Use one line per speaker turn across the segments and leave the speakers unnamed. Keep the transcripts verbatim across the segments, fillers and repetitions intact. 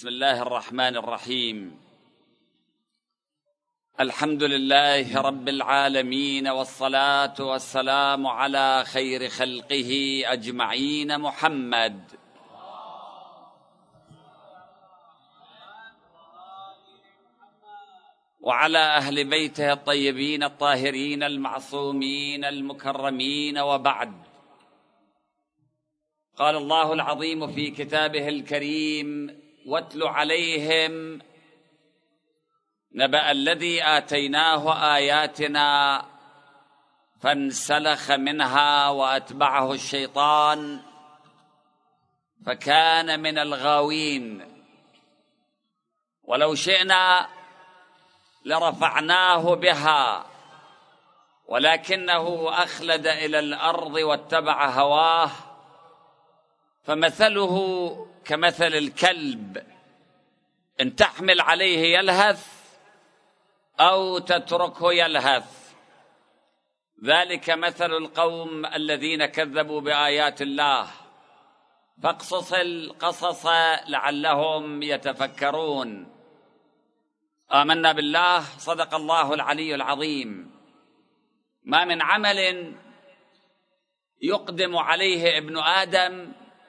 بسم الله الرحمن الرحيم. الحمد لله رب العالمين، والصلاة والسلام على خير خلقه أجمعين محمد وعلى أهل بيته الطيبين الطاهرين المعصومين المكرمين، وبعد. قال الله العظيم في كتابه الكريم: واتل عليهم نبأ الذي آتيناه آياتنا فانسلخ منها وأتبعه الشيطان فكان من الغاوين. ولو شئنا لرفعناه بها ولكنه أخلد إلى الأرض واتبع هواه، فمثله كمثل الكلب إن تحمل عليه يلهث أو تتركه يلهث. ذلك مثل القوم الذين كذبوا بآيات الله، فاقصص القصص لعلهم يتفكرون. آمنا بالله، صدق الله العلي العظيم. ما من عمل يقدم عليه ابن آدم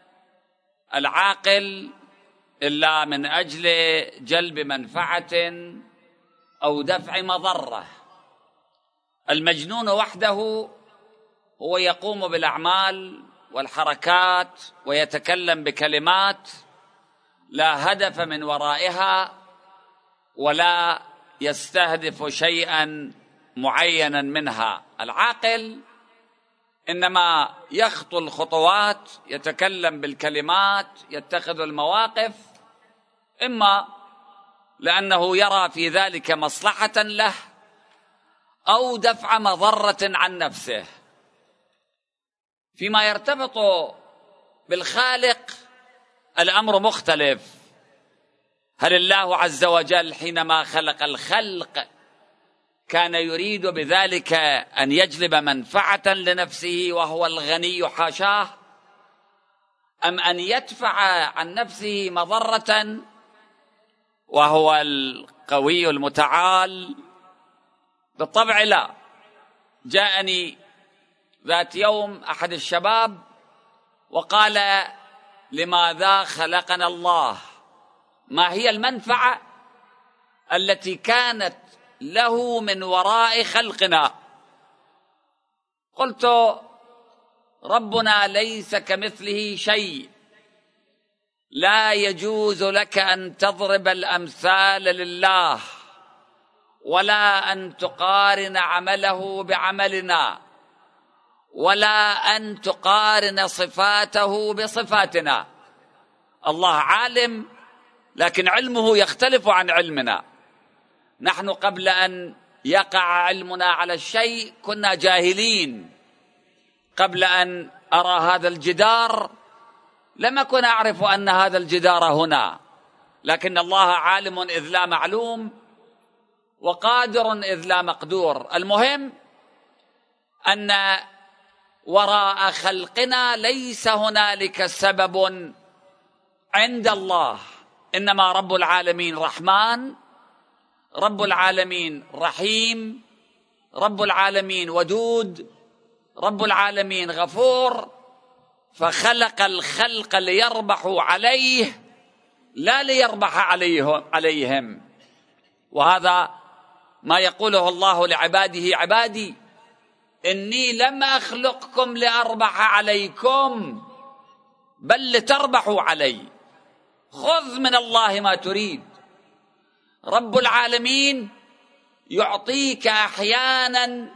العاقل إلا من أجل جلب منفعة أو دفع مضرة. المجنون وحده هو يقوم بالأعمال والحركات ويتكلم بكلمات لا هدف من ورائها ولا يستهدف شيئا معينا منها. العاقل إنما يخطو الخطوات، يتكلم بالكلمات، يتخذ المواقف، إما لأنه يرى في ذلك مصلحة له أو دفع مضرة عن نفسه. فيما يرتبط بالخالق الأمر مختلف. هل الله عز وجل حينما خلق الخلق كان يريد بذلك أن يجلب منفعة لنفسه وهو الغني حاشاه، أم أن يدفع عن نفسه مضرة وهو القوي المتعال؟ بالطبع لا. جاءني ذات يوم أحد الشباب وقال: لماذا خلقنا الله؟ ما هي المنفعة التي كانت له من وراء خلقنا؟ قلت: ربنا ليس كمثله شيء، لا يجوز لك أن تضرب الأمثال لله ولا أن تقارن عمله بعملنا ولا أن تقارن صفاته بصفاتنا. الله عالم، لكن علمه يختلف عن علمنا. نحن قبل أن يقع علمنا على الشيء كنا جاهلين. قبل أن أرى هذا الجدار لم أكن أعرف أن هذا الجدار هنا، لكن الله عالم إذ لا معلوم وقادر إذ لا مقدور. المهم أن وراء خلقنا ليس هنالك سبب عند الله، إنما رب العالمين رحمن، رب العالمين رحيم، رب العالمين ودود، رب العالمين غفور. فخلق الخلق ليربحوا عليه لا ليربح عليهم. وهذا ما يقوله الله لعباده: عبادي إني لم أخلقكم لأربح عليكم بل لتربحوا علي. خذ من الله ما تريد. رب العالمين يعطيك أحيانا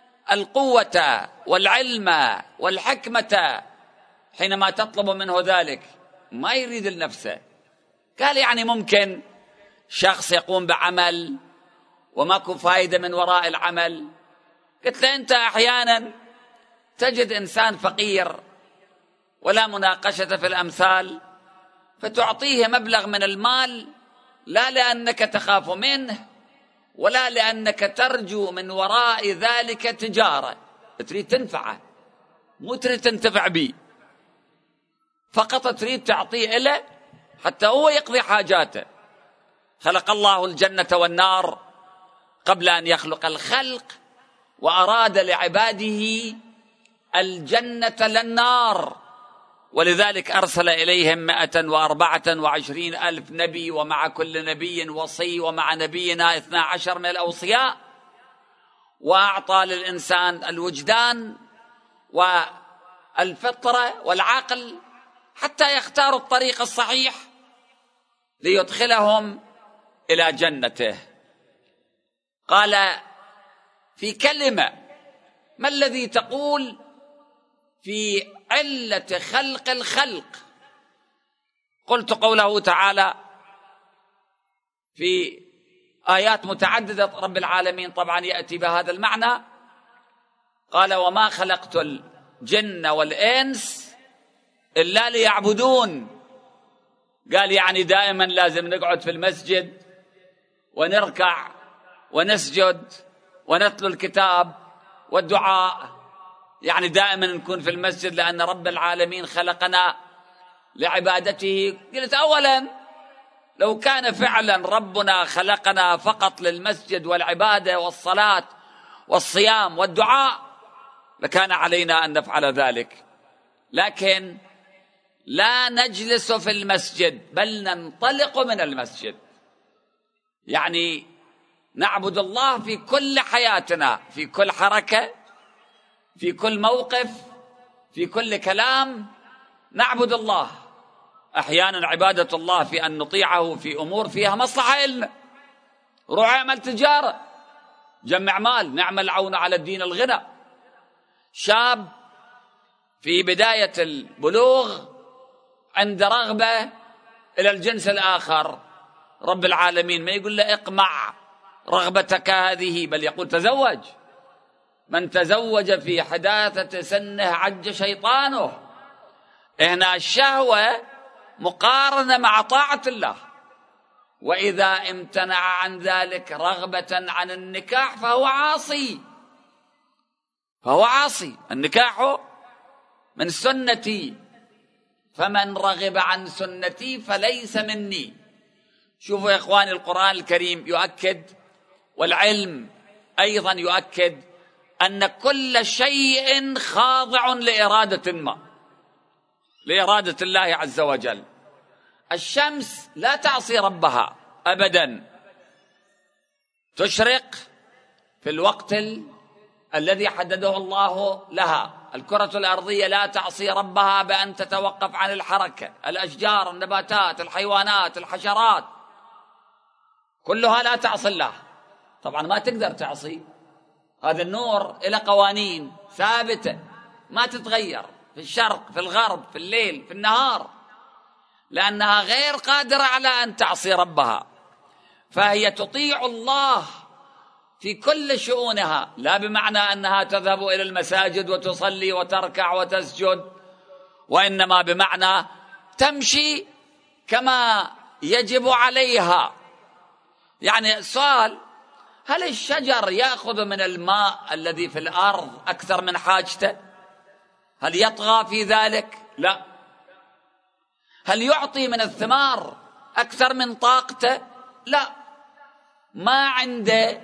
القوة والعلم والحكمة حينما تطلب منه ذلك، ما يريد لنفسه. قال يعني ممكن شخص يقوم بعمل وماكو فائدة من وراء العمل. قلت له: أنت أحيانا تجد إنسان فقير ولا مناقشة في الأمثال فتعطيه مبلغ من المال، لا لأنك تخاف منه ولا لأنك ترجو من وراء ذلك تجارة، تريد تنفعه مو تريد تنتفع به، فقط تريد تعطيه إله حتى هو يقضي حاجاته. خلق الله الجنة والنار قبل أن يخلق الخلق، وأراد لعباده الجنة للنار، ولذلك أرسل إليهم مائة وأربعة وعشرين ألف نبي، ومع كل نبي وصي، ومع نبينا اثنا عشر من الأوصياء، وأعطى للإنسان الوجدان والفطرة والعقل حتى يختاروا الطريق الصحيح ليدخلهم إلى جنته. قال في كلمة: ما الذي تقول في علة خلق الخلق؟ قلت قوله تعالى في آيات متعددة رب العالمين طبعا يأتي بهذا المعنى. قال: وما خلقت الجن والإنس إلا ليعبدون. قال يعني دائما لازم نقعد في المسجد ونركع ونسجد ونتلو الكتاب والدعاء، يعني دائما نكون في المسجد لأن رب العالمين خلقنا لعبادته. قلت أولا لو كان فعلا ربنا خلقنا فقط للمسجد والعبادة والصلاة والصيام والدعاء لكان علينا أن نفعل ذلك، لكن لا نجلس في المسجد بل ننطلق من المسجد، يعني نعبد الله في كل حياتنا، في كل حركة، في كل موقف، في كل كلام نعبد الله. أحيانا عبادة الله في أن نطيعه في أمور فيها مصلحة لنا، روح اعمل تجارة، جمع مال، نعمل عون على الدين الغنى. شاب في بداية البلوغ عند رغبة إلى الجنس الآخر، رب العالمين ما يقول له اقمع رغبتك هذه، بل يقول تزوج. من تزوج في حداثة سنه عج شيطانه. هنا الشهوة مقارنة مع طاعة الله، وإذا امتنع عن ذلك رغبة عن النكاح فهو عاصي، فهو عاصي. النكاح من سنتي، فمن رغب عن سنتي فليس مني. شوفوا يا إخواني، القرآن الكريم يؤكد، والعلم أيضا يؤكد، أن كل شيء خاضع لإرادة ما، لإرادة الله عز وجل. الشمس لا تعصي ربها أبدا، تشرق في الوقت ال... الذي حدده الله لها. الكرة الأرضية لا تعصي ربها بأن تتوقف عن الحركة. الأشجار، النباتات، الحيوانات، الحشرات، كلها لا تعصي الله. طبعا ما تقدر تعصي، هذا النور إلى قوانين ثابتة ما تتغير في الشرق، في الغرب، في الليل، في النهار، لأنها غير قادرة على أن تعصي ربها، فهي تطيع الله في كل شؤونها، لا بمعنى أنها تذهب إلى المساجد وتصلي وتركع وتسجد، وإنما بمعنى تمشي كما يجب عليها. يعني السؤال: هل الشجر يأخذ من الماء الذي في الأرض أكثر من حاجته؟ هل يطغى في ذلك؟ لا. هل يعطي من الثمار أكثر من طاقته؟ لا. ما عنده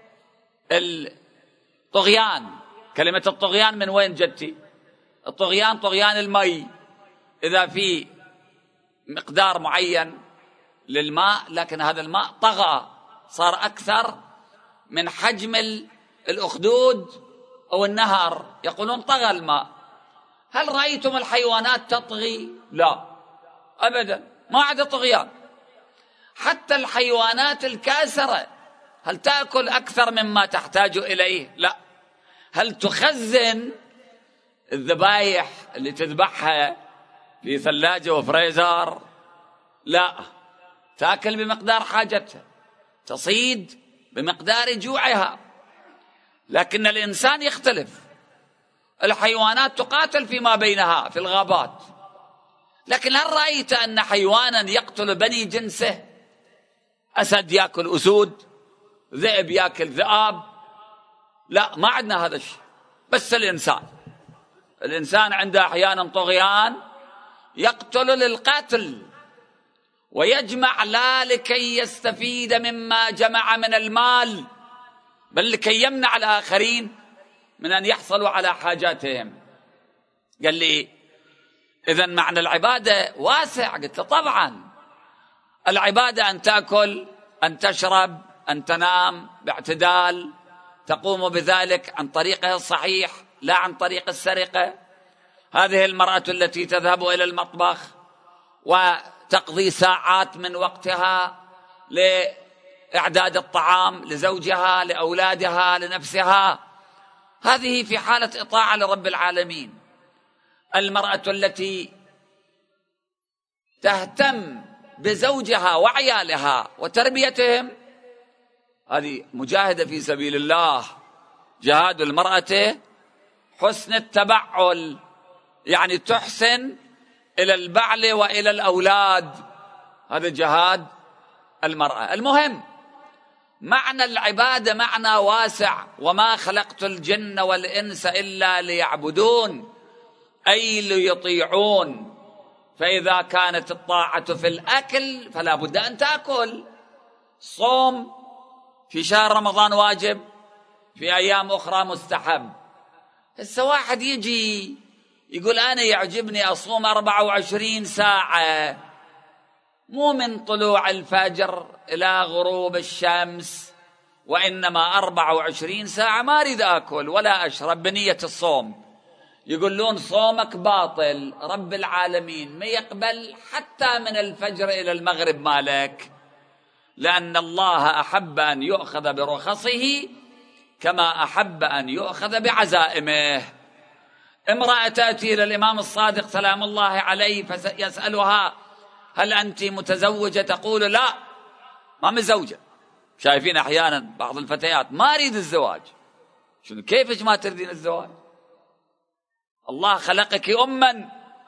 الطغيان. كلمة الطغيان من وين جتي؟ الطغيان طغيان المي، إذا في مقدار معين للماء لكن هذا الماء طغى، صار أكثر من حجم الأخدود أو النهر، يقولون طغى الماء. هل رأيتم الحيوانات تطغي؟ لا أبدا، ما عدا طغيان. حتى الحيوانات الكاسرة هل تأكل أكثر مما تحتاج إليه؟ لا. هل تخزن الذبايح اللي تذبحها في ثلاجة وفريزر؟ لا، تأكل بمقدار حاجتها، تصيد بمقدار جوعها. لكن الإنسان يختلف. الحيوانات تقاتل فيما بينها في الغابات، لكن هل رأيت أن حيوانا يقتل بني جنسه؟ أسد يأكل أسود، ذئب يأكل ذئاب؟ لا، ما عندنا هذا الشيء. بس الإنسان الإنسان عنده أحيانا طغيان يقتل للقتل، ويجمع لا لكي يستفيد مما جمع من المال، بل لكي يمنع الآخرين من أن يحصلوا على حاجاتهم. قال لي إذن معنى العبادة واسع. قلت له طبعا العبادة أن تأكل، أن تشرب، أن تنام باعتدال، تقوم بذلك عن طريقه الصحيح لا عن طريق السرقة. هذه المرأة التي تذهب إلى المطبخ وتقضي ساعات من وقتها لإعداد الطعام لزوجها، لأولادها، لنفسها، هذه في حالة إطاعة لرب العالمين. المرأة التي تهتم بزوجها وعيالها وتربيتهم، هذه مجاهدة في سبيل الله. جهاد المرأة حسن التبعل، يعني تحسن إلى البعل وإلى الأولاد، هذا جهاد المرأة. المهم معنى العبادة معنى واسع. وما خلقت الجن والإنس إلا ليعبدون، أي ليطيعون. فإذا كانت الطاعة في الأكل فلا بد أن تأكل. صوم في شهر رمضان واجب، في أيام أخرى مستحب. هسه واحد يجي يقول أنا يعجبني أصوم أربعة وعشرين ساعة، مو من طلوع الفجر إلى غروب الشمس، وإنما أربعة وعشرين ساعة ما أريد أكل ولا أشرب بنية الصوم. يقولون صومك باطل، رب العالمين ما يقبل حتى من الفجر إلى المغرب مالك، لأن الله أحب أن يؤخذ برخصه كما أحب أن يؤخذ بعزائمه. امرأة تأتي إلى الإمام الصادق سلام الله عليه فيسألها هل أنت متزوجة؟ تقول لا ما متزوجة. شايفين أحيانا بعض الفتيات ما أريد الزواج. شنو كيفش ما تريدين الزواج؟ الله خلقك أما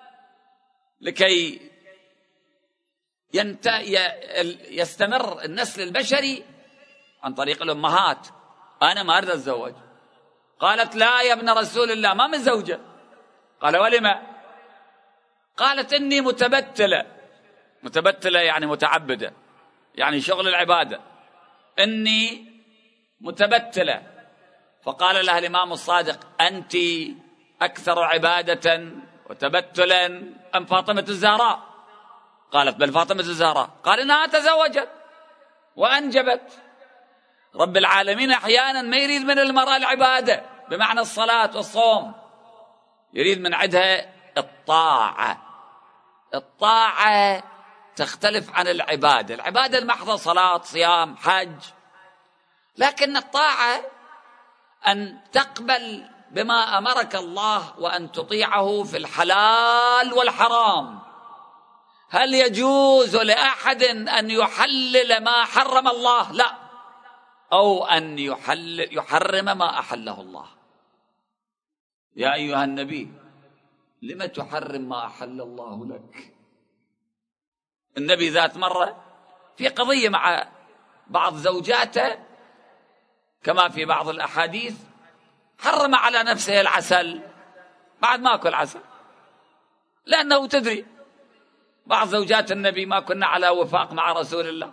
لكي ينت... يستمر النسل البشري عن طريق الأمهات. أنا ما أريد أتزوج. قالت لا يا ابن رسول الله ما متزوجة. قال ولما؟ قالت إني متبتلة. متبتلة يعني متعبدة، يعني شغل العبادة. إني متبتلة. فقال لها الإمام الصادق أنت أكثر عبادة وتبتلا أم فاطمة الزهراء؟ قالت بل فاطمة الزهراء. قال إنها تزوجت وأنجبت. رب العالمين أحيانا ما يريد من المرأة العبادة بمعنى الصلاة والصوم، يريد من عندها الطاعة. الطاعة تختلف عن العبادة. العبادة المحضة صلاة صيام حج، لكن الطاعة أن تقبل بما أمرك الله وأن تطيعه في الحلال والحرام. هل يجوز لأحد أن يحلل ما حرم الله؟ لا. أو أن يحل يحرم ما أحله الله. يا أيها النبي لم تحرم ما أحل الله لك؟ النبي ذات مرة في قضية مع بعض زوجاته كما في بعض الأحاديث، حرم على نفسه العسل بعد ما أكل عسل، لأنه تدري بعض زوجات النبي ما كنا على وفاق مع رسول الله،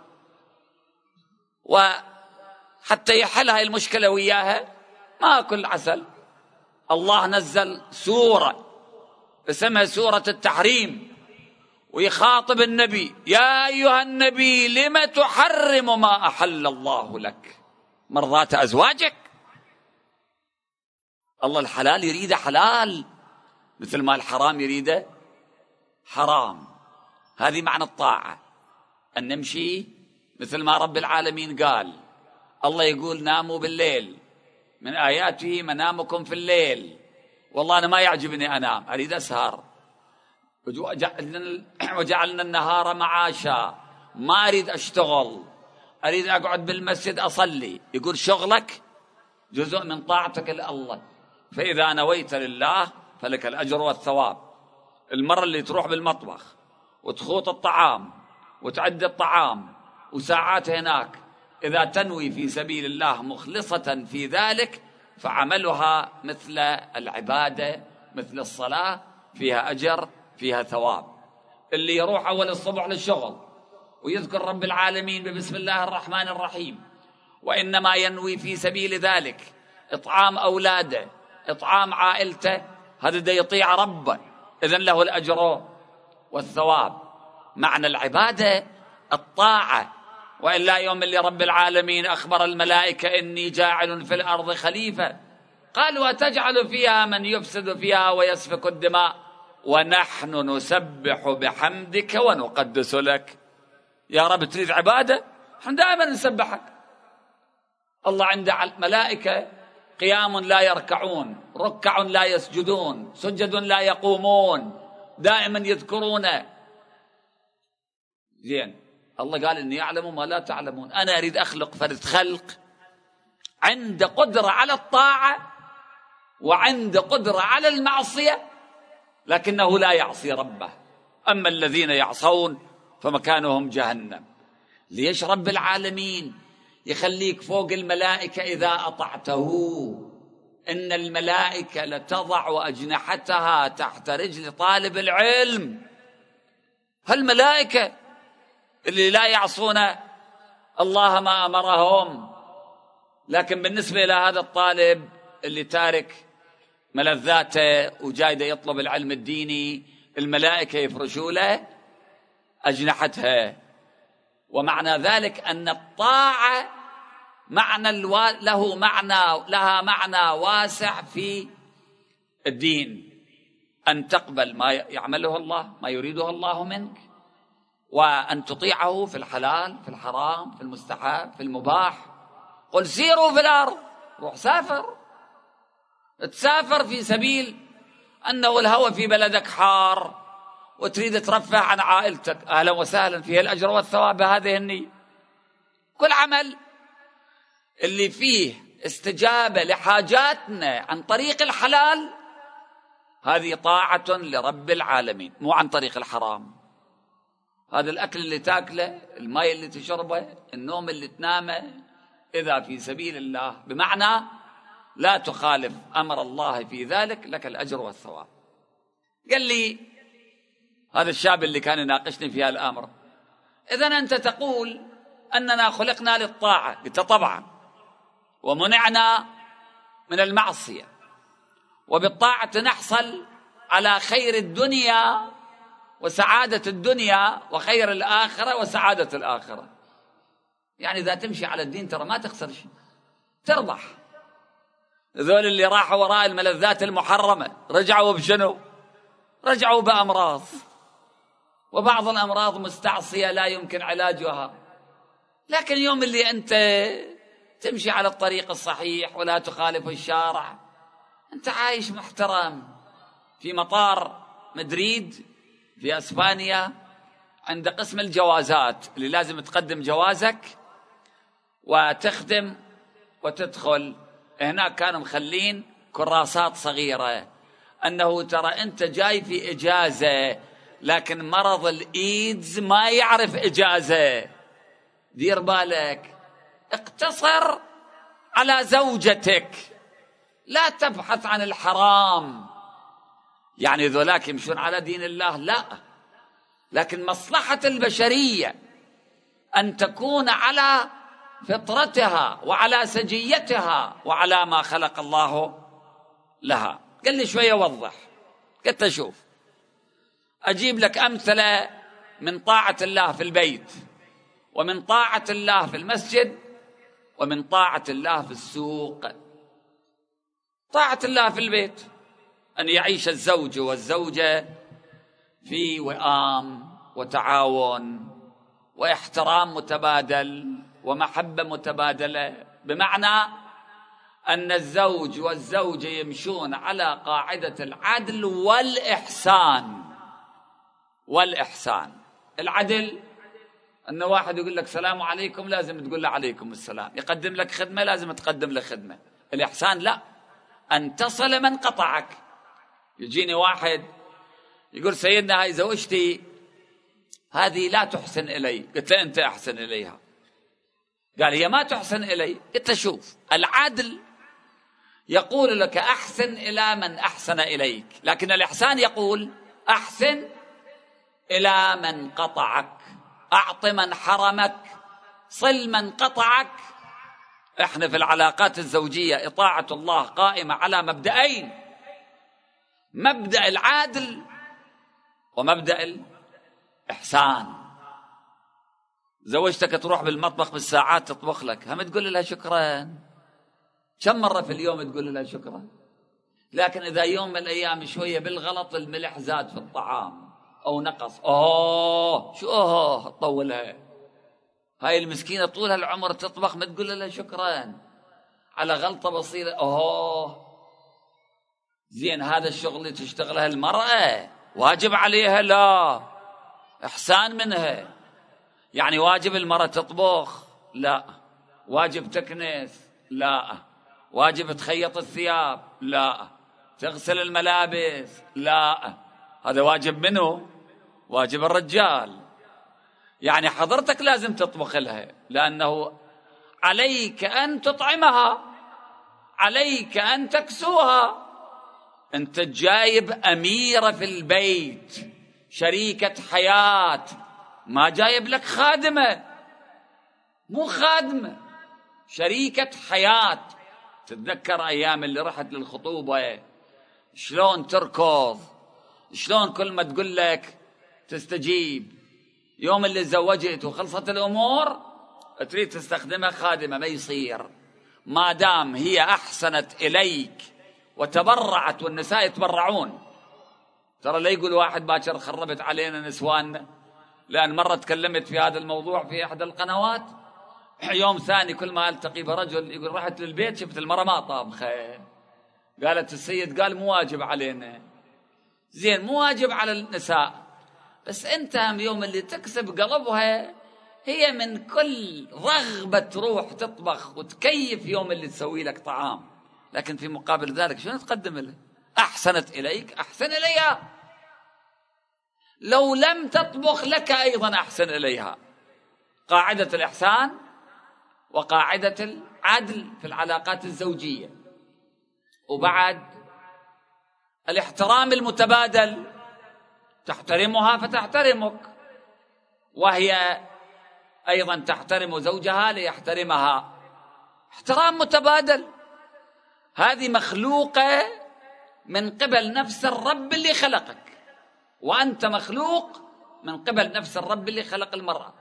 وحتى يحل هاي المشكلة وياها ما أكل عسل. الله نزل سورة اسمها سورة التحريم ويخاطب النبي يا أيها النبي لم تحرم ما أحل الله لك مرضات أزواجك. الله الحلال يريده حلال مثل ما الحرام يريده حرام. هذه معنى الطاعة، أن نمشي مثل ما رب العالمين قال. الله يقول ناموا بالليل، من آياته منامكم في الليل. والله أنا ما يعجبني أنام، أريد أسهر. وجعلنا النهار معاشا، ما أريد أشتغل، أريد أقعد بالمسجد أصلي. يقول شغلك جزء من طاعتك لله، فإذا نويت لله فلك الأجر والثواب. المرة اللي تروح بالمطبخ وتخوط الطعام وتعد الطعام وساعات هناك، إذا تنوي في سبيل الله مخلصة في ذلك فعملها مثل العبادة مثل الصلاة، فيها أجر فيها ثواب. اللي يروح أول الصبح للشغل ويذكر رب العالمين ببسم الله الرحمن الرحيم، وإنما ينوي في سبيل ذلك إطعام أولاده، إطعام عائلته، هذا دا يطيع ربه، إذن له الأجر والثواب. معنى العبادة الطاعة، وإلا يوم اللي رب العالمين أخبر الملائكة إني جاعل في الأرض خليفة، قالوا أتجعل فيها من يفسد فيها ويسفك الدماء ونحن نسبح بحمدك ونقدس لك. يا رب تريد عبادة؟ نحن دائما نسبحك. الله عنده ملائكة قيام لا يركعون، ركع لا يسجدون، سجد لا يقومون، دائما يذكرونه. زين، الله قال إني أعلم ما لا تعلمون. أنا أريد أخلق فرد خلق عنده قدرة على الطاعة وعنده قدرة على المعصية، لكنه لا يعصي ربه. أما الذين يعصون فمكانهم جهنم. ليش رب العالمين يخليك فوق الملائكة إذا أطعته؟ إن الملائكة لتضع أجنحتها تحت رجل طالب العلم. هالملائكة اللي لا يعصون الله ما أمرهم، لكن بالنسبة إلى هذا الطالب اللي تارك ملذاته وجايده يطلب العلم الديني، الملائكة يفرشوا له أجنحتها. ومعنى ذلك أن الطاعة معنى الو... له معنى لها معنى واسع في الدين، أن تقبل ما يعمله الله، ما يريده الله منك، وأن تطيعه في الحلال، في الحرام، في المستحب، في المباح. قل سيروا في الأرض، روح سافر، تسافر في سبيل أنه الهوى في بلدك حار وتريد ترفه عن عائلتك، أهلا وسهلا، فيه الأجر والثواب بهذه النية. كل عمل اللي فيه استجابة لحاجاتنا عن طريق الحلال هذه طاعة لرب العالمين، مو عن طريق الحرام. هذا الأكل اللي تاكله، الماء اللي تشربه، النوم اللي تنامه، إذا في سبيل الله بمعنى لا تخالف أمر الله في ذلك لك الأجر والثواب. قال لي هذا الشاب اللي كان يناقشني في هذا الأمر، إذن أنت تقول أننا خلقنا للطاعة، قلت طبعا، ومنعنا من المعصية، وبالطاعة نحصل على خير الدنيا وسعادة الدنيا وخير الآخرة وسعادة الآخرة. يعني إذا تمشي على الدين ترى ما تخسر شيء، تربح. ذول اللي راحوا وراء الملذات المحرمة رجعوا بشنو؟ رجعوا بأمراض، وبعض الأمراض مستعصية لا يمكن علاجها. لكن يوم اللي أنت تمشي على الطريق الصحيح ولا تخالف الشارع، أنت عايش محترم. في مطار مدريد في أسبانيا عند قسم الجوازات اللي لازم تقدم جوازك وتخدم وتدخل، هناك كانوا مخلين كراسات صغيرة أنه ترى أنت جاي في إجازة، لكن مرض الإيدز ما يعرف إجازة، دير بالك، اقتصر على زوجتك، لا تبحث عن الحرام. يعني ذولاك يمشون على دين الله؟ لا، لكن مصلحة البشرية أن تكون على فطرتها وعلى سجيتها وعلى ما خلق الله لها. قال لي شوية وضح. قلت أشوف أجيب لك أمثلة من طاعة الله في البيت، ومن طاعة الله في المسجد، ومن طاعة الله في السوق. طاعة الله في البيت أن يعيش الزوج والزوجة في وئام وتعاون واحترام متبادل ومحبة متبادلة، بمعنى أن الزوج والزوجة يمشون على قاعدة العدل والإحسان. والإحسان، العدل أن واحد يقول لك السلام عليكم لازم تقول له عليكم السلام، يقدم لك خدمة لازم تقدم له خدمة. الإحسان لا، أن تصل من قطعك. يجيني واحد يقول سيدنا هاي زوجتي هذه لا تحسن إلي، قلت له أنت أحسن إليها. قال هي ما تحسن إلي. قلت شوف، العدل يقول لك أحسن إلى من أحسن إليك، لكن الإحسان يقول أحسن إلى من قطعك أعط من حرمك، صل من قطعك. احنا في العلاقات الزوجية إطاعة الله قائمة على مبدأين: مبدأ العدل ومبدأ الإحسان. زوجتك تروح بالمطبخ بالساعات تطبخ لك، هم تقول لها شكرا؟ كم مرة في اليوم تقول لها شكرا؟ لكن إذا يوم من الأيام شوية بالغلط الملح زاد في الطعام أو نقص، أوه شو أوه طولها. هاي المسكينة طول هالعمر تطبخ ما تقول لها شكرا على غلطة بسيطة. أوه زين، هذا الشغل اللي تشتغلها المرأة واجب عليها؟ لا، إحسان منها. يعني واجب المرأة تطبخ؟ لا. واجب تكنس؟ لا. واجب تخيط الثياب؟ لا. تغسل الملابس؟ لا. هذا واجب منه؟ واجب الرجال. يعني حضرتك لازم تطبخ لها، لأنه عليك أن تطعمها، عليك أن تكسوها. أنت جايب أميرة في البيت، شريكة حياة، ما جايب لك خادمة، مو خادمة، شريكة حياة. تتذكر أيام اللي رحت للخطوبة شلون تركض، شلون كل ما تقول لك تستجيب. يوم اللي تزوجت وخلصت الأمور تريد تستخدمها خادمة، ما يصير. ما دام هي أحسنت إليك وتبرعت، والنساء يتبرعون. ترى لا يقول واحد باكر خربت علينا نسواننا، لأن مرة تكلمت في هذا الموضوع في أحد القنوات. يوم ثاني كل ما ألتقي برجل يقول رحت للبيت شفت المرة ما طابخة. قالت السيد قال مو واجب علينا. زين، مو واجب على النساء، بس أنت هم يوم اللي تكسب قلبها هي من كل رغبة تروح تطبخ وتكيف يوم اللي تسوي لك طعام. لكن في مقابل ذلك شنو تقدم له؟ أحسنت إليك أحسن إليها، لو لم تطبخ لك أيضا أحسن إليها. قاعدة الإحسان وقاعدة العدل في العلاقات الزوجية. وبعد الاحترام المتبادل، تحترمها فتحترمك، وهي أيضا تحترم زوجها ليحترمها. احترام متبادل. هذه مخلوقة من قبل نفس الرب اللي خلقك، وأنت مخلوق من قبل نفس الرب اللي خلق المرأة.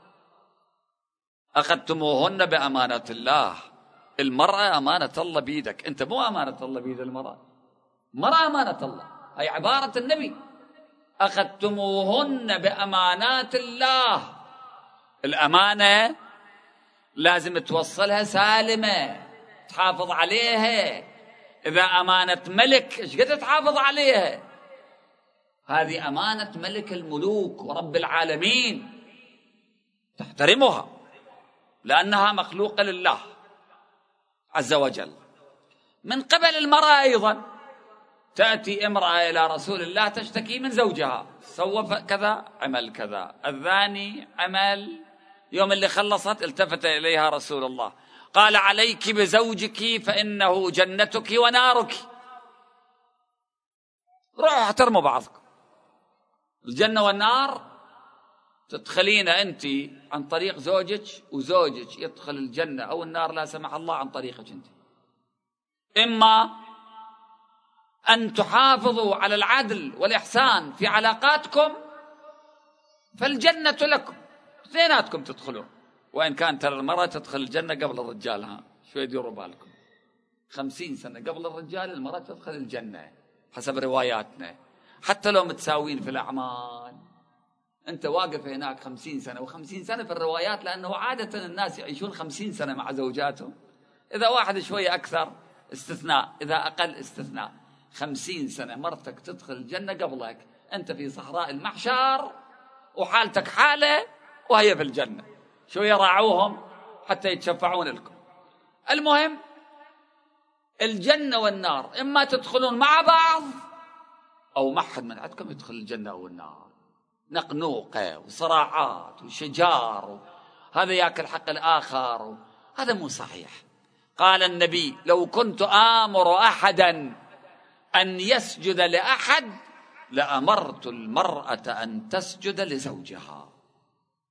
أخذتموهن بأمانة الله. المرأة أمانة الله بيدك، أنت مو أمانة الله بيد المرأة. مرأة أمانة الله، هي عبارة النبي: أخذتموهن بأمانات الله. الأمانة لازم توصلها سالمة، تحافظ عليها. إذا أمانة ملك إيش قد تحافظ عليها؟ هذه أمانة ملك الملوك ورب العالمين، تحترمها لأنها مخلوقة لله عز وجل. من قبل المرأة أيضا تأتي امرأة إلى رسول الله تشتكي من زوجها، سوى كذا عمل كذا، الثاني عمل. يوم اللي خلصت التفت إليها رسول الله قال: عليك بزوجك فإنه جنتك ونارك. روحوا احترموا بعضكم. الجنة والنار تدخلين أنت عن طريق زوجك، وزوجك يدخل الجنة أو النار لا سمح الله عن طريقك أنت. إما أن تحافظوا على العدل والإحسان في علاقاتكم فالجنة لكم، اثنيناتكم تدخلون. وإن كان ترى المرأة تدخل الجنة قبل الرجال، ها شوي ديروا بالكم. خمسين سنة قبل الرجال المرأة تدخل الجنة حسب رواياتنا، حتى لو متساوين في الأعمال. أنت واقف هناك خمسين سنة وخمسين سنة في الروايات، لأنه عادة الناس يعيشون خمسين سنة مع زوجاتهم. إذا واحد شوية أكثر استثناء، إذا أقل استثناء. خمسين سنة مرتك تدخل الجنة قبلك، أنت في صحراء المحشر وحالتك حالة وهي في الجنة. شوية راعوهم حتى يتشفعون لكم. المهم الجنة والنار إما تدخلون مع بعض أو ما حد من عندكم يدخل الجنة أو النار. نقنوقة وصراعات وشجار، هذا يأكل حق الآخر، هذا مو صحيح. قال النبي: لو كنت آمر أحدا أن يسجد لأحد لأمرت المرأة أن تسجد لزوجها.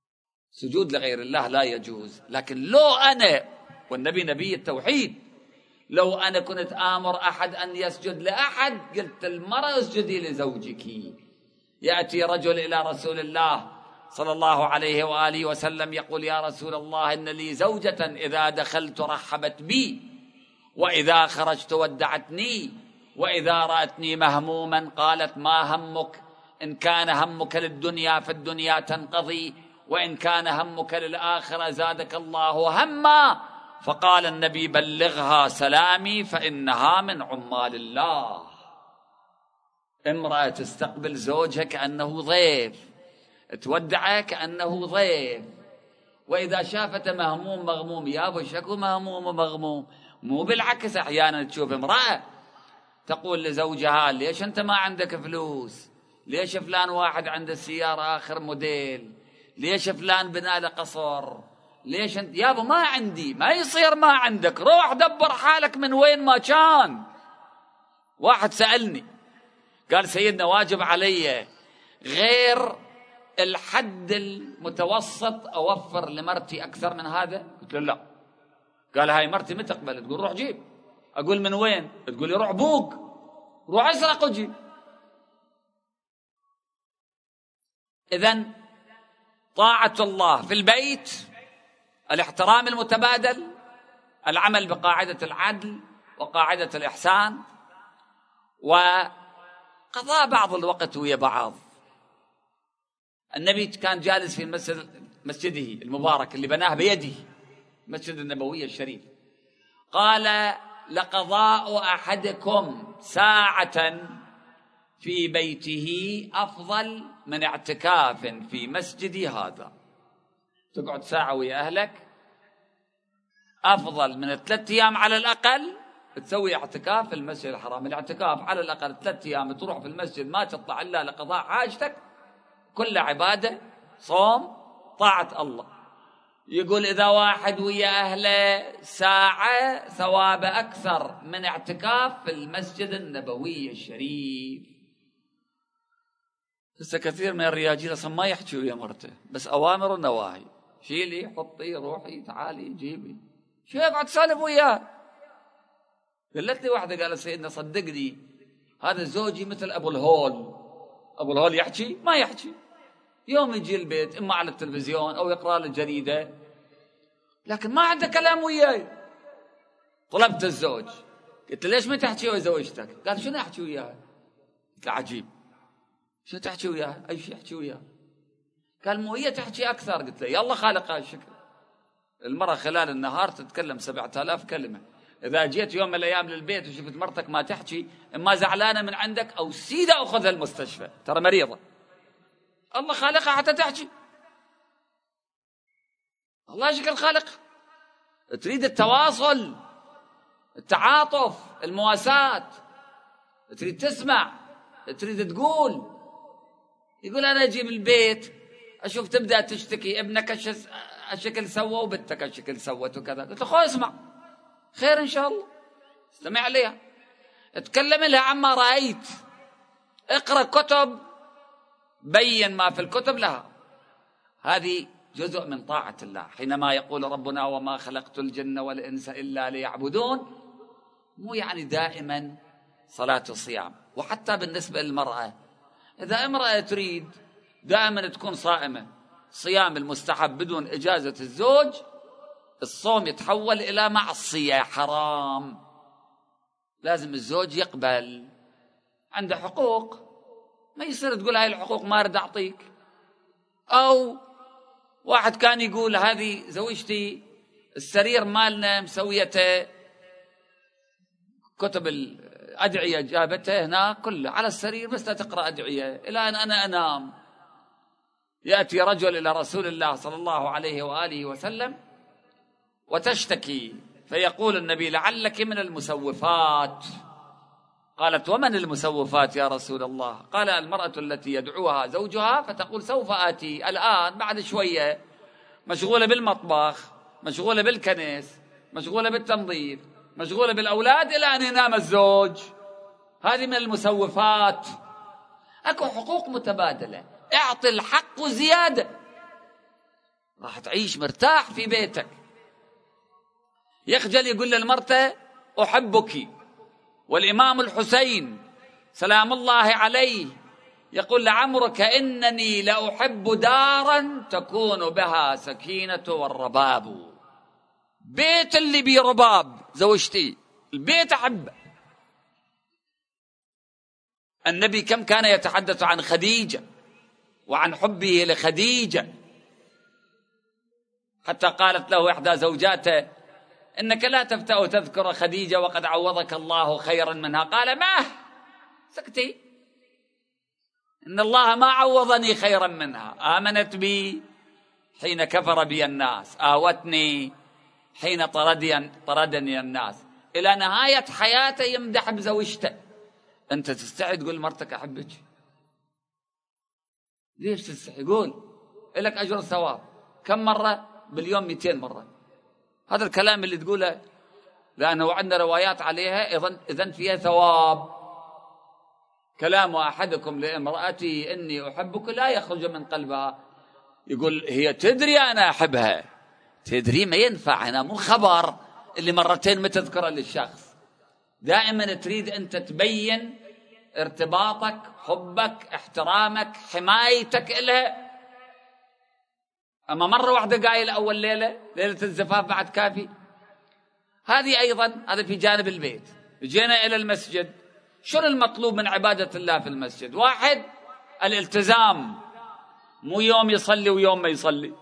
سجود لغير الله لا يجوز. لكن لو أنا، والنبي نبي التوحيد، لو أنا كنت آمر أحد أن يسجد لأحد قلت المرأة اسجدي لزوجك. يأتي رجل إلى رسول الله صلى الله عليه وآله وسلم يقول: يا رسول الله، إن لي زوجة إذا دخلت رحبت بي، وإذا خرجت ودعتني، وإذا رأتني مهموما قالت: ما همك؟ إن كان همك للدنيا فالدنيا تنقضي، وإن كان همك للآخرة زادك الله هما. فقال النبي: بلغها سلامي فإنها من عمال الله. امرأة تستقبل زوجها كأنه ضيف، تودعه كأنه ضيف، وإذا شافته مهموم مغموم، يا ابو شكو مهموم ومغموم، مو بالعكس. أحيانا تشوف امرأة تقول لزوجها: ليش أنت ما عندك فلوس؟ ليش فلان واحد عنده سيارة آخر موديل؟ ليش فلان بنى له قصر؟ ليش أنت؟ يا ابو ما عندي. ما يصير ما عندك، روح دبر حالك من وين ما كان. واحد سألني قال: سيدنا واجب علي غير الحد المتوسط أوفر لمرتي أكثر من هذا؟ قلت له لا. قال: هاي مرتي ما تقبل. تقول روح جيب. أقول من وين؟ تقول لي روح بوق، روح اسرق وجيب. إذن طاعة الله في البيت، الاحترام المتبادل، العمل بقاعدة العدل وقاعدة الإحسان، وقضاء بعض الوقت ويا بعض. النبي كان جالس في المسجد، مسجده المبارك اللي بناه بيده، مسجد النبوي الشريف، قال: لقضاء أحدكم ساعة في بيته أفضل من اعتكاف في مسجدي هذا. تقعد ساعة ويا أهلك أفضل من ثلاثة أيام على الأقل تسوي اعتكاف في المسجد الحرام. الاعتكاف على الأقل ثلاثة أيام تروح في المسجد ما تطلع إلا لقضاء حاجتك، كل عبادة، صوم، طاعة الله. يقول إذا واحد ويا أهله ساعة ثواب أكثر من اعتكاف في المسجد النبوي الشريف. هسه كثير من الرجال اصلا ما يحكي ويا مرته، بس اوامر ونواهي، شيلي، حطي، روحي، تعالي، جيبي، شو يقعد تسالف وياه. قالت لي واحده، قال: سيدنا صدقني هذا زوجي مثل ابو الهول. ابو الهول يحكي؟ ما يحكي. يوم يجي البيت اما على التلفزيون او يقرا له جريده، لكن ما عنده كلام وياي. طلبت الزوج، قلت له: ليش ما تحكي ويا زوجتك؟ قال: شنو احكي وياها؟ قلت له: عجيب، شو تحكي وياها؟ أي شيء احكي وياها. قال: مو هي تحكي أكثر. قلت له: يلا خالقها الشكل. المرأة خلال النهار تتكلم سبعة آلاف كلمة. إذا جيت يوم من الأيام للبيت وشفت مرتك ما تحكي، إما زعلانة من عندك أو سيدة أخذها المستشفى، ترى مريضة. الله خالقها حتى تحكي. الله شكل خالق. تريد التواصل، التعاطف، المواساة، تريد تسمع، تريد تقول. يقول: أنا أجي بالبيت أشوف تبدأ تشتكي، ابنك الشكل سوى وبنتك الشكل سوت وكذا. قلت له: خو اسمع، خير إن شاء الله، استمع عليها، اتكلم لها عما رأيت، اقرأ كتب، بين ما في الكتب لها. هذه جزء من طاعة الله. حينما يقول ربنا: وما خلقت الجن والإنس إلا ليعبدون، مو يعني دائما صلاة وصيام. وحتى بالنسبة للمرأة، إذا امرأة تريد دائما تكون صائمة، صيام المستحب بدون إجازة الزوج، الصوم يتحول إلى معصية، حرام. لازم الزوج يقبل، عنده حقوق، ما يصير تقول هاي الحقوق ما أريد أعطيك. أو واحد كان يقول: هذه زوجتي السرير مالنا مسويته كتب الأدعية، جابته هنا كله على السرير بس لا تقرأ أدعية إلى أن أنا أنام. يأتي رجل إلى رسول الله صلى الله عليه وآله وسلم وتشتكي، فيقول النبي: لعلك من المسوفات. قالت: ومن المسوفات يا رسول الله؟ قال: المرأة التي يدعوها زوجها فتقول: سوف آتي الآن، بعد شوية، مشغولة بالمطبخ، مشغولة بالكنس، مشغولة بالتنظيف، مشغولة بالأولاد إلى أن ينام الزوج. هذه من المسوفات. أكو حقوق متبادلة، اعطي الحق زيادة. راح تعيش مرتاح في بيتك. يخجل يقول للمرأة أحبك. والإمام الحسين سلام الله عليه يقول لعمرك إنني لأحب دارا تكون بها سكينة والرباب. بيت اللي بيه رباب زوجتي، البيت أحبه. النبي كم كان يتحدث عن خديجة وعن حبه لخديجة، حتى قالت له إحدى زوجاته إنك لا تفتأ تذكر خديجة وقد عوضك الله خيرا منها. قال ما سكتي، إن الله ما عوضني خيرا منها. آمنت بي حين كفر بي الناس، آوتني حين طردني, طردني الناس. إلى نهاية حياته يمدح بزوجته. أنت تستحي تقول مرتك أحبك؟ ليش تستحي؟ قول لك أجر ثواب. كم مرة باليوم؟ مئتين مرة. هذا الكلام اللي تقوله لأنه عندنا روايات عليها إذن, إذن فيها ثواب. كلام أحدكم لامرأتي إني أحبك لا يخرج من قلبها. يقول هي تدري أنا أحبها. تدري ما ينفع هنا، مو خبر اللي مرتين ما تذكره للشخص. دائما تريد أنت تبين ارتباطك، حبك، احترامك، حمايتك إلها. أما مرة واحدة قايل أول ليلة ليلة الزفاف بعد كافي. هذه أيضا هذا في جانب البيت. جينا إلى المسجد، شنو المطلوب من عبادة الله في المسجد؟ واحد، الالتزام، مو يوم يصلي ويوم ما يصلي.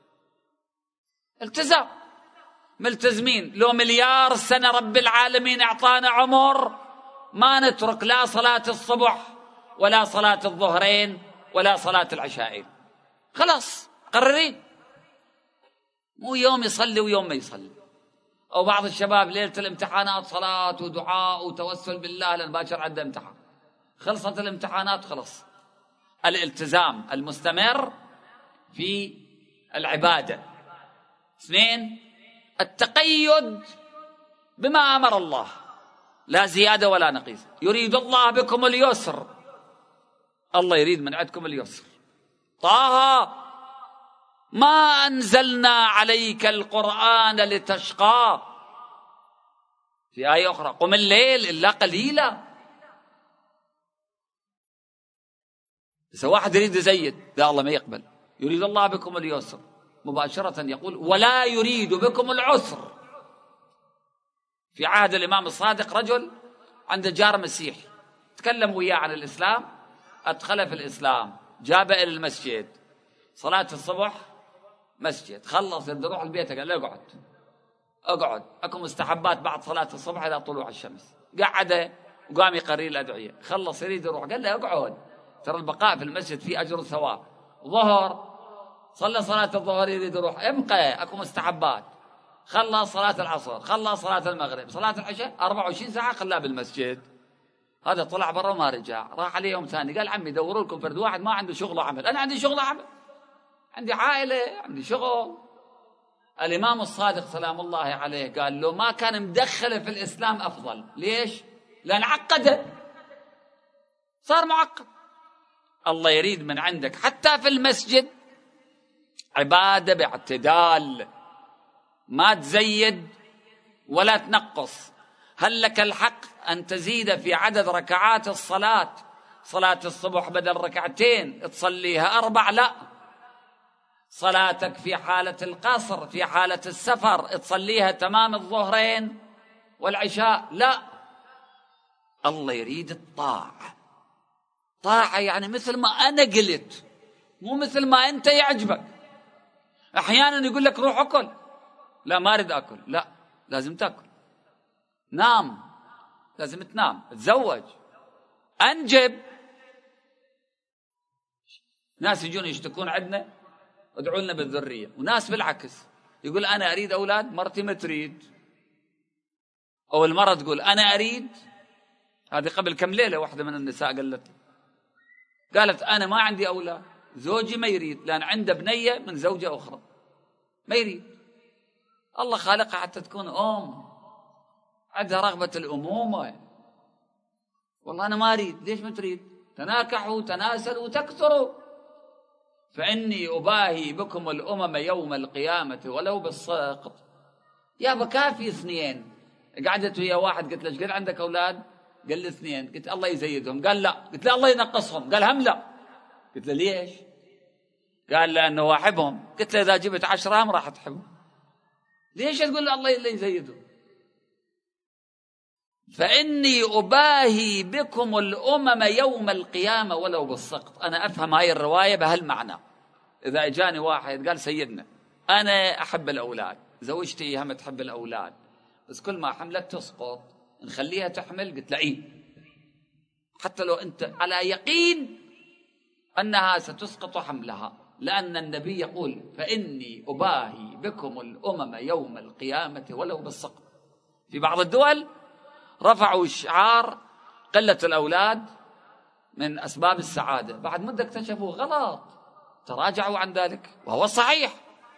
التزام، ملتزمين. لو مليار سنة رب العالمين أعطانا عمر ما نترك لا صلاة الصبح ولا صلاة الظهرين ولا صلاة العشاءين. خلاص قررين، مو يوم يصلي ويوم ما يصلي. أو بعض الشباب ليلة الامتحانات صلاة ودعاء وتوسل بالله لأن باكر عنده امتحان. خلصت الامتحانات خلص. الالتزام المستمر في العبادة. اثنين، التقيد بما أمر الله، لا زيادة ولا نقيص. يريد الله بكم اليسر، الله يريد من عندكم اليسر. طه ما أنزلنا عليك القرآن لتشقى. في آية أخرى قم الليل إلا قليلا. بس واحد يريد يزيد، لا الله ما يقبل. يريد الله بكم اليسر مباشرة يقول ولا يريد بكم العسر. في عهد الإمام الصادق رجل عنده جار مسيحي، تكلم وياه عن الإسلام، أدخله في الإسلام، جابه إلى المسجد، صلاة الصبح مسجد، خلص يروح البيت قال له اقعد اقعد اكو مستحبات بعد صلاة الصبح إلى طلوع الشمس. قعده وقام يقري الأدعية، خلص يريد يروح قال له اقعد، ترى البقاء في المسجد فيه أجر وثواب. ظهر صلى صلاة الظهر يريد يروح، ابقى اكو مستحبات. خلص صلاة العصر، خلص صلاة المغرب، صلاة العشاء، أربعة وعشرين ساعة خلاه بالمسجد. هذا طلع برا وما رجع، راح عليه يوم ثاني قال عمي دوروا لكم فرد واحد ما عنده شغل وعمل. أنا عندي شغل وعمل، عندي عائلة، عندي شغل. الإمام الصادق سلام الله عليه قال له ما كان مدخله في الإسلام أفضل. ليش؟ لأن عقده، صار معقد. الله يريد من عندك حتى في المسجد عبادة باعتدال، ما تزيد ولا تنقص. هل لك الحق أن تزيد في عدد ركعات الصلاة؟ صلاة الصبح بدل ركعتين تصليها أربع؟ لا. صلاتك في حالة القصر في حالة السفر تصليها تمام الظهرين والعشاء؟ لا. الله يريد الطاعة. طاعة يعني مثل ما أنا قلت، مو مثل ما أنت يعجبك. أحيانا يقول لك روح أكل، لا ما أريد أكل، لا لازم تأكل. نام، لازم تنام. تزوج، أنجب. ناس يجون يشتكون عندنا ادعوا لنا بالذرية، وناس بالعكس يقول أنا أريد أولاد مرتي ما تريد، أو المرأة تقول أنا أريد. هذه قبل كم ليلة واحدة من النساء قالت قالت أنا ما عندي أولاد، زوجي ما يريد لأن عنده بنية من زوجة أخرى ما يريد. الله خالقها حتى تكون أم، عندها رغبة الأمومة. والله أنا ما أريد. ليش ما تريد؟ تناكحوا تناسلوا وتكثروا. فإني أباهي بكم الأمم يوم القيامة ولو بالسقط. يا بكافي اثنين. قعدت ويا واحد قلت له ايش قد عندك أولاد؟ قال لي اثنين. قلت الله يزيدهم. قال لا. قلت له الله ينقصهم. قال هم لا. قلت له ليش؟ قال لأنه أحبهم. قلت له إذا جبت عشرة هم راح تحبهم. ليش تقول له الله يزيدهم؟ فإني أباهي بكم الأمم يوم القيامة ولو بالسقط. أنا أفهم هاي الرواية بهالمعنى. إذا إجاني واحد قال سيدنا أنا أحب الأولاد، زوجتي هم تحب الأولاد، بس كل ما حملت تسقط نخليها تحمل. قلت له إيه، حتى لو أنت على يقين أنها ستسقط حملها، لأن النبي يقول فإني أباهي بكم الأمم يوم القيامة ولو بالسقط. في بعض الدول رفعوا شعار قلة الأولاد من أسباب السعادة، بعد مدة اكتشفوا غلط، تراجعوا عن ذلك وهو صحيح.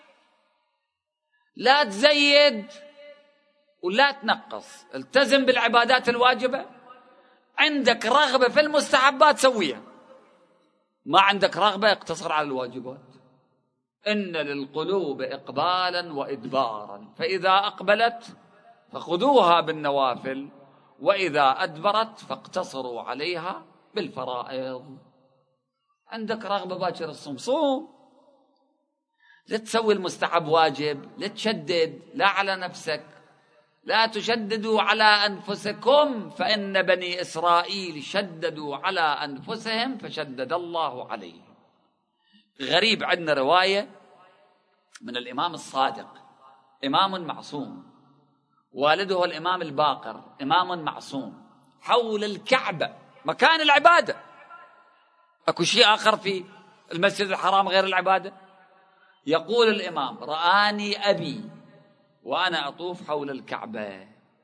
لا تزيد ولا تنقص، التزم بالعبادات الواجبة. عندك رغبة في المستحبات سويها، ما عندك رغبة اقتصر على الواجبات. إن للقلوب إقبالا وإدبارا، فإذا أقبلت فخذوها بالنوافل، وإذا أدبرت فاقتصروا عليها بالفرائض. عندك رغبة باكر الصوم صوم، لا تسوي المستحب واجب، لا تشدد لا على نفسك. لا تشددوا على أنفسكم فإن بني إسرائيل شددوا على أنفسهم فشدد الله عليهم. غريب، عندنا رواية من الإمام الصادق، إمام معصوم، والده الإمام الباقر، إمام معصوم، حول الكعبة مكان العبادة. أكو شيء آخر في المسجد الحرام غير العبادة؟ يقول الإمام رآني أبي وأنا أطوف حول الكعبة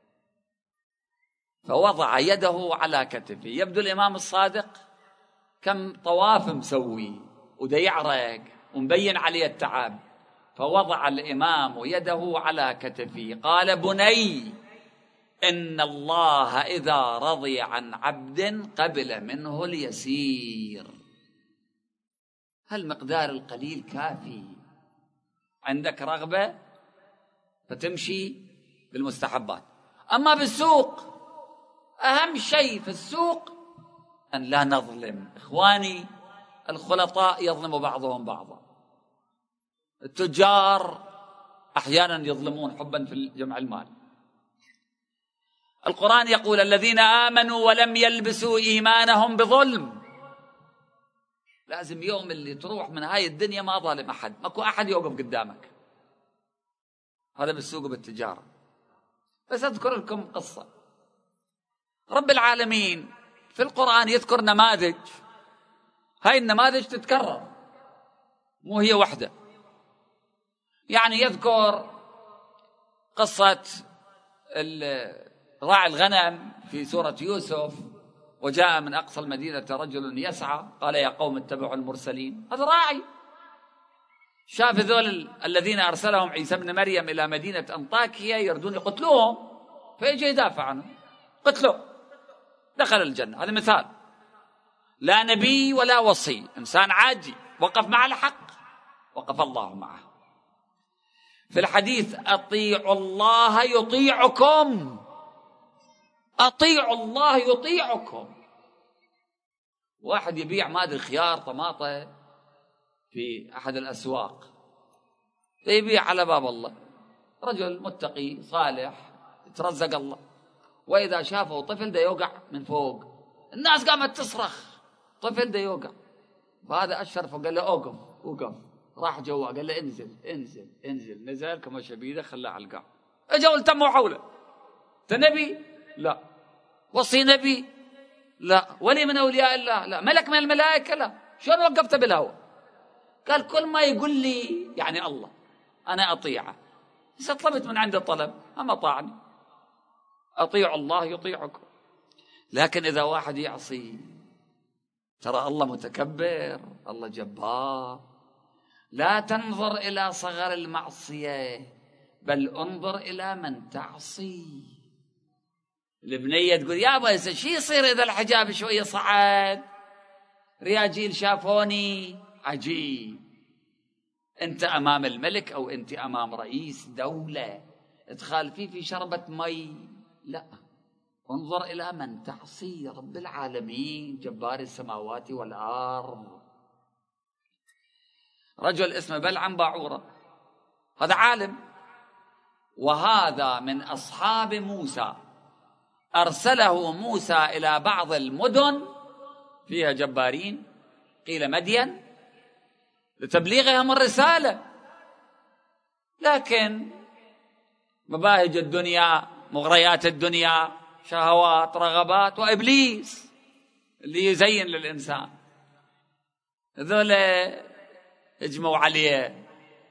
فوضع يده على كتفي. يبدو الإمام الصادق كم طواف مسوي وده يعرق ومبين عليه التعب، فوضع الإمام يده على كتفي قال بني إن الله إذا رضي عن عبد قبل منه اليسير. هالمقدار القليل كافي. عندك رغبة فتمشي بالمستحبات. أما بالسوق، أهم شيء في السوق أن لا نظلم. إخواني الخلطاء يظلم بعضهم بعضا، التجار أحيانا يظلمون حبا في جمع المال. القرآن يقول الذين آمنوا ولم يلبسوا إيمانهم بظلم. لازم يوم اللي تروح من هاي الدنيا ما ظالم أحد، ماكو أحد يوقف قدامك. هذا بالسوق وبالتجارة. بس أذكر لكم قصة. رب العالمين في القرآن يذكر نماذج، هاي النماذج تتكرر مو هي وحدة. يعني يذكر قصة راعي الغنم في سورة يوسف، وجاء من أقصى المدينة رجل يسعى قال يا قوم اتبعوا المرسلين. هذا راعي شاف ذول الذين أرسلهم عيسى بن مريم إلى مدينة أنطاكيا يردون يقتلوهم، فيجي يدافع عنهم، قتلوا، دخل الجنة. هذا مثال. لا نبي ولا وصي، إنسان عادي وقف مع الحق، وقف الله معه. في الحديث أطيعوا الله يطيعكم، أطيعوا الله يطيعكم. واحد يبيع مادري خيار طماطة في أحد الأسواق، يبيع على باب الله، رجل متقي صالح يترزق الله، وإذا شافه طفل ده يوقع من فوق، الناس قامت تصرخ طفل ده يوقع، فهذا أشرف وقال له أوقف أوقف. راح جوا قال له انزل انزل انزل، نزل كما شبيده خلاه على القاع. اجوا التموا حوله. نبي؟ لا. وصي نبي؟ لا. ولي من أولياء الله؟ لا. ملك من الملائكة؟ لا. شلون وقفت بالهوى؟ قال كل ما يقول لي يعني الله أنا أطيعه، إذا طلبت من عنده طلب أما طاعني. أطيع الله يطيعكم. لكن إذا واحد يعصي، ترى الله متكبر، الله جبار. لا تنظر إلى صغر المعصية بل انظر إلى من تعصي. البنية تقول يا أبا شي يصير إذا الحجاب شوية صعد؟ رياجيل شافوني عجيب. أنت أمام الملك أو أنت أمام رئيس دولة تخالفي في شربة مي، لا، انظر إلى من تعصي رب العالمين جبار السماوات والأرض. رجل اسمه بلعم باعورة، هذا عالم، وهذا من أصحاب موسى، أرسله موسى إلى بعض المدن فيها جبارين، قيل مدين، لتبليغهم الرسالة، لكن مباهج الدنيا، مغريات الدنيا، شهوات، رغبات، وإبليس اللي يزين للإنسان، ذولا اجمعوا عليه.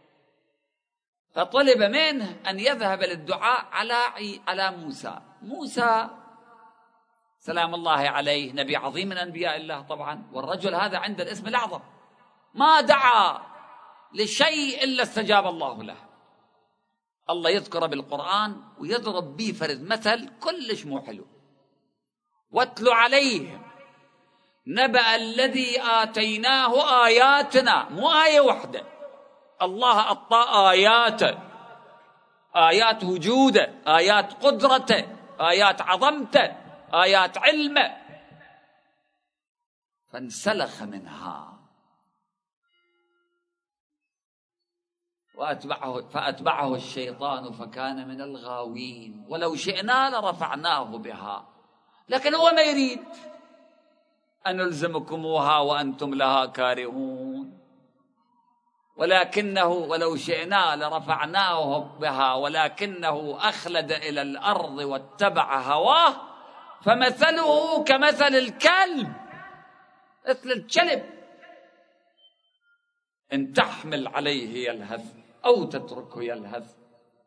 فطلب منه أن يذهب للدعاء على على موسى. موسى سلام الله عليه نبي عظيم من أنبياء الله طبعا، والرجل هذا عنده الاسم الأعظم، ما دعا لشيء إلا استجاب الله له. الله يذكر بالقرآن ويضرب به فرد مثل كلش مو حلو: واتل عليهم نبأ الذي آتيناه آياتنا. مو آية واحدة، الله أعطى آياته، آيات وجوده، آيات قدرته، آيات عظمته، آيات علمه، فانسلخ منها وأتبعه فأتبعه الشيطان فكان من الغاوين ولو شئنا لرفعناه بها، لكن هو ما يريد أن نلزمكموها وأنتم لها كارهون، ولكنه ولو شئنا لرفعناه بها ولكنه أخلد إلى الأرض واتبع هواه فمثله كمثل الكلب، مثل الكلب، إن تحمل عليه يلهث أو تتركه يلهث.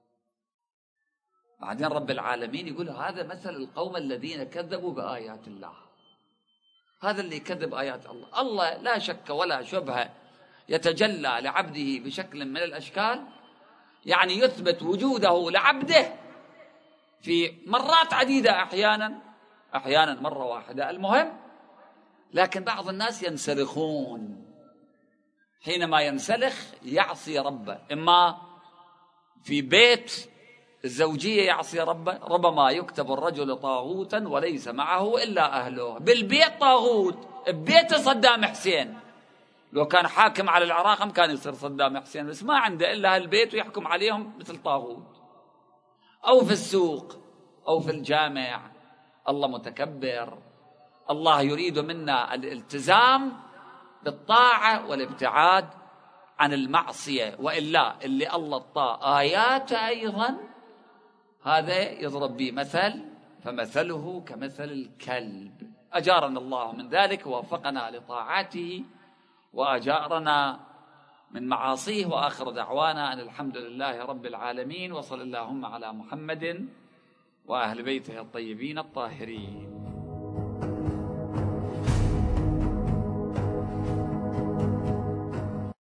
بعدين رب العالمين يقول هذا مثل القوم الذين كذبوا بآيات الله. هذا اللي يكذب آيات الله، الله لا شك ولا شبهة يتجلى لعبده بشكل من الأشكال، يعني يثبت وجوده لعبده في مرات عديدة، أحيانا أحيانا مرة واحدة، المهم. لكن بعض الناس ينسلخون، حينما ينسلخ يعصي ربه، إما في بيت الزوجية يعصي ربه، ربما يكتب الرجل طاغوتا وليس معه إلا أهله، بالبيت طاغوت، ببيت صدام حسين، لو كان حاكم على العراق كان يصير صدام حسين، بس ما عنده إلا هالبيت ويحكم عليهم مثل طاغوت. أو في السوق أو في الجامع. الله متكبر، الله يريد منا الالتزام بالطاعة والابتعاد عن المعصية، وإلا اللي الله اعطاه آيات أيضا هذا يضرب به مثل فمثله كمثل الكلب. أجارنا الله من ذلك ووفقنا لطاعته وأجارنا من معاصيه. وآخر دعوانا أن الحمد لله رب العالمين، وصلى اللهم على محمد وأهل بيته الطيبين الطاهرين.